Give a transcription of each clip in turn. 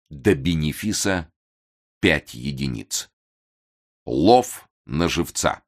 До бенефиса 5 единиц. Лов на живца.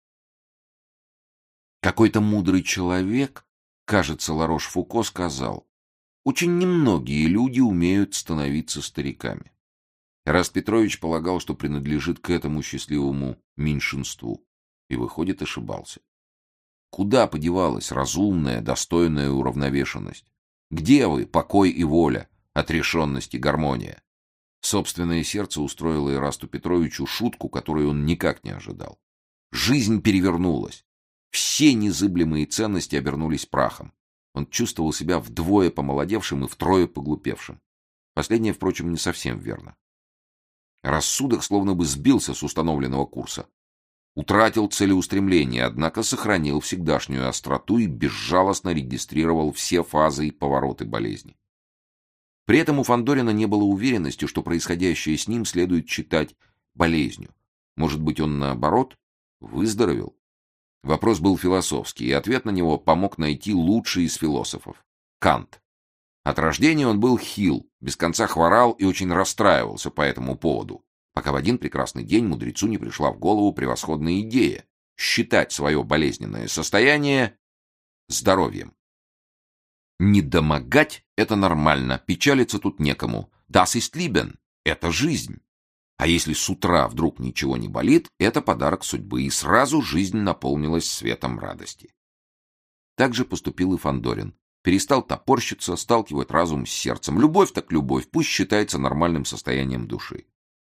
Какой-то мудрый человек, кажется, Ларош-Фуко, сказал: очень немногие люди умеют становиться стариками. Эраст Петрович полагал, что принадлежит к этому счастливому меньшинству, и, выходит, ошибался. Куда подевалась разумная, достойная уравновешенность? Где вы, покой и воля, отрешенность и гармония? Собственное сердце устроило Эрасту Петровичу шутку, которую он никак не ожидал. Жизнь перевернулась. Все незыблемые ценности обернулись прахом. Он чувствовал себя вдвое помолодевшим и втрое поглупевшим. Последнее, впрочем, не совсем верно. Рассудок словно бы сбился с установленного курса. Утратил целеустремление, однако сохранил всегдашнюю остроту и безжалостно регистрировал все фазы и повороты болезни. При этом у Фандорина не было уверенности, что происходящее с ним следует считать болезнью. Может быть, он, наоборот, выздоровел? Вопрос был философский, и ответ на него помог найти лучший из философов — Кант. От рождения он был хил, без конца хворал и очень расстраивался по этому поводу, пока в один прекрасный день мудрецу не пришла в голову превосходная идея — считать свое болезненное состояние здоровьем. Недомогать — это нормально, печалиться тут некому. Das ist Leben — это жизнь. А если с утра вдруг ничего не болит, это подарок судьбы, и сразу жизнь наполнилась светом радости. Так же поступил и Фандорин. Перестал топорщиться, сталкивать разум с сердцем. Любовь так любовь, пусть считается нормальным состоянием души.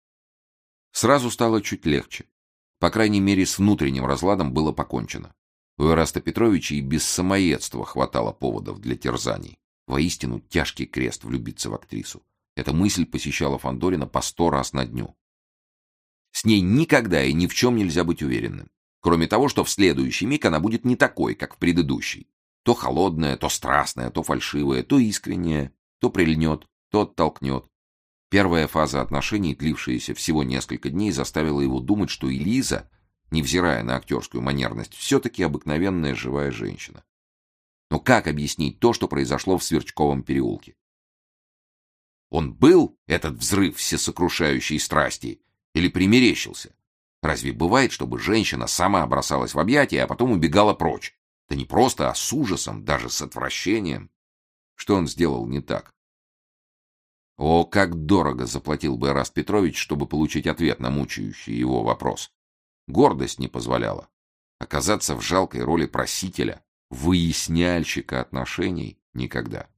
Сразу стало чуть легче. По крайней мере, с внутренним разладом было покончено. У Эраста Петровича и без самоедства хватало поводов для терзаний. Воистину тяжкий крест влюбиться в актрису. Эта мысль посещала Фандорина по 100 раз на дню. С ней никогда и ни в чем нельзя быть уверенным. Кроме того, что в следующий миг она будет не такой, как в предыдущий. То холодная, то страстная, то фальшивая, то искренняя, то прильнет, то оттолкнет. Первая фаза отношений, длившаяся всего несколько дней, заставила его думать, что Элиза, невзирая на актерскую манерность, все-таки обыкновенная живая женщина. Но как объяснить то, что произошло в Сверчковом переулке? Он был, этот взрыв всесокрушающей страсти, или примерещился? Разве бывает, чтобы женщина сама бросалась в объятия, а потом убегала прочь? Да не просто, а с ужасом, даже с отвращением. Что он сделал не так? О, как дорого заплатил бы Эраст Петрович, чтобы получить ответ на мучающий его вопрос. Гордость не позволяла. Оказаться в жалкой роли просителя, выясняльщика отношений — никогда.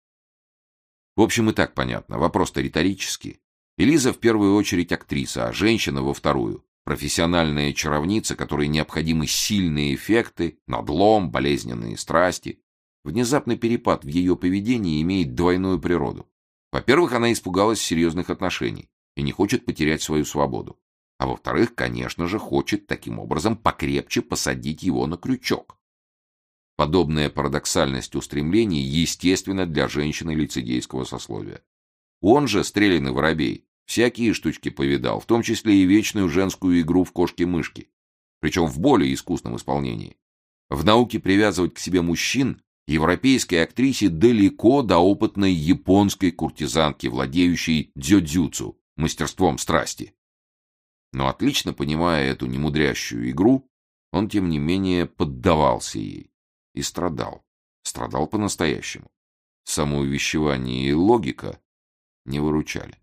В общем, и так понятно, вопрос-то риторический. Элиза в первую очередь актриса, а женщина во вторую. Профессиональная чаровница, которой необходимы сильные эффекты, надлом, болезненные страсти. Внезапный перепад в ее поведении имеет двойную природу. Во-первых, она испугалась серьезных отношений и не хочет потерять свою свободу. А во-вторых, конечно же, хочет таким образом покрепче посадить его на крючок. Подобная парадоксальность устремлений естественна для женщины лицедейского сословия. Он же, стреляный воробей, всякие штучки повидал, в том числе и вечную женскую игру в кошки-мышки, причем в более искусном исполнении. В науке привязывать к себе мужчин европейской актрисе далеко до опытной японской куртизанки, владеющей дзюдзюцу, мастерством страсти. Но отлично понимая эту немудрящую игру, он, тем не менее, поддавался ей. И страдал. Страдал по-настоящему. Самоувещевание и логика не выручали.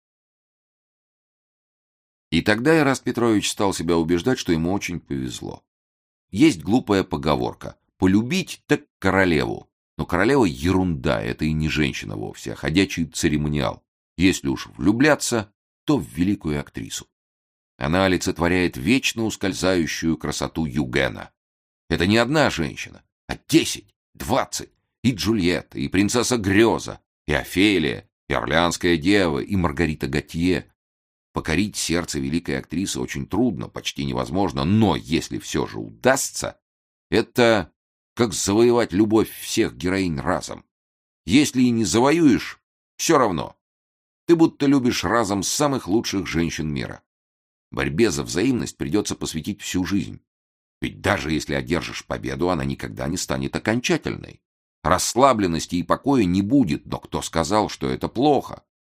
И тогда Эраст Петрович стал себя убеждать, что ему очень повезло. Есть глупая поговорка: полюбить так королеву. Но королева — ерунда, это и не женщина вовсе, а ходячий церемониал. Если уж влюбляться, то в великую актрису. Она олицетворяет вечно ускользающую красоту Югена. Это не одна женщина, а 10, 20, и Джульетта, и принцесса Греза, и Офелия, и Орлеанская дева, и Маргарита Готье. Покорить сердце великой актрисы очень трудно, почти невозможно, но если все же удастся, это как завоевать любовь всех героинь разом. Если и не завоюешь, все равно. Ты будто любишь разом самых лучших женщин мира. Борьбе за взаимность придется посвятить всю жизнь. Ведь даже если одержишь победу, она никогда не станет окончательной. Расслабленности и покоя не будет, но кто сказал, что это плохо?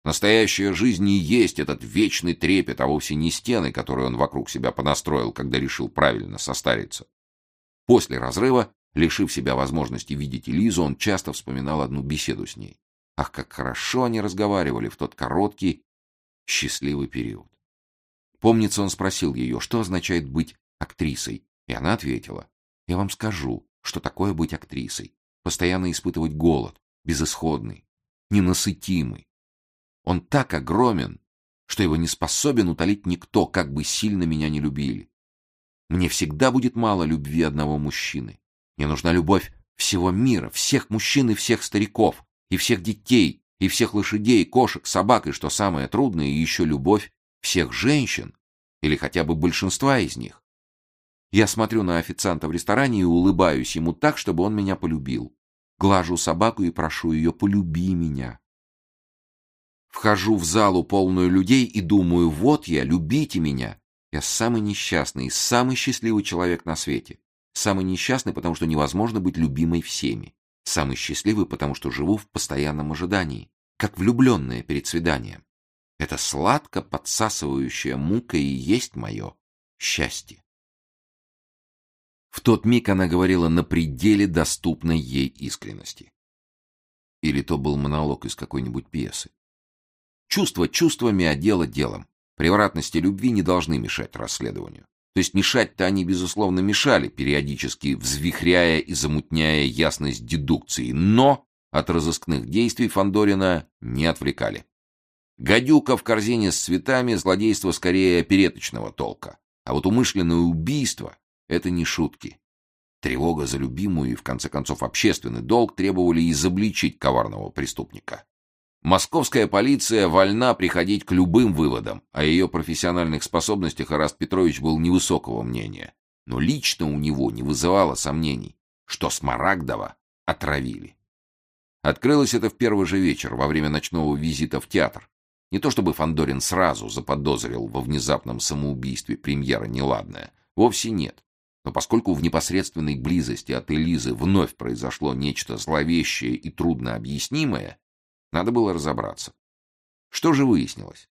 Настоящая жизнь и есть этот вечный трепет, а вовсе не стены, которые он вокруг себя понастроил, когда решил правильно состариться. После разрыва, лишив себя возможности видеть Элизу, он часто вспоминал одну беседу с ней. Ах, как хорошо они разговаривали в тот короткий, счастливый период. Помнится, он спросил ее, что означает быть актрисой, и она ответила: «Я вам скажу, что такое быть актрисой. Постоянно испытывать голод, безысходный, ненасытимый. Он так огромен, что его не способен утолить никто, как бы сильно меня не любили. Мне всегда будет мало любви одного мужчины. Мне нужна любовь всего мира, всех мужчин и всех стариков, и всех детей, и всех лошадей, кошек, собак, и, что самое трудное, еще любовь всех женщин, или хотя бы большинства из них. Я смотрю на официанта в ресторане и улыбаюсь ему так, чтобы он меня полюбил. Глажу собаку и прошу ее: полюби меня. Вхожу в залу, полную людей, и думаю: вот я, любите меня. Я самый несчастный и самый счастливый человек на свете. Самый несчастный, потому что невозможно быть любимой всеми. Самый счастливый, потому что живу в постоянном ожидании, как влюбленная перед свиданием. Это сладко подсасывающая мука и есть мое счастье. В тот миг она говорила на пределе доступной ей искренности. Или то был монолог из какой-нибудь пьесы. Чувства чувствами, а дело делом. Превратности любви не должны мешать расследованию. То есть мешать-то они, безусловно, мешали, периодически взвихряя и замутняя ясность дедукции, но от разыскных действий Фандорина не отвлекали. Гадюка в корзине с цветами — злодейство скорее опереточного толка, а вот умышленное убийство — это не шутки. Тревога за любимую и, в конце концов, общественный долг требовали изобличить коварного преступника. Московская полиция вольна приходить к любым выводам. О ее профессиональных способностях Ираст Петрович был невысокого мнения. Но лично у него не вызывало сомнений, что Смарагдова отравили. Открылось это в первый же вечер, во время ночного визита в театр. Не то чтобы Фандорин сразу заподозрил во внезапном самоубийстве премьера неладное. Вовсе нет. Но поскольку в непосредственной близости от Элизы вновь произошло нечто зловещее и труднообъяснимое, надо было разобраться. Что же выяснилось?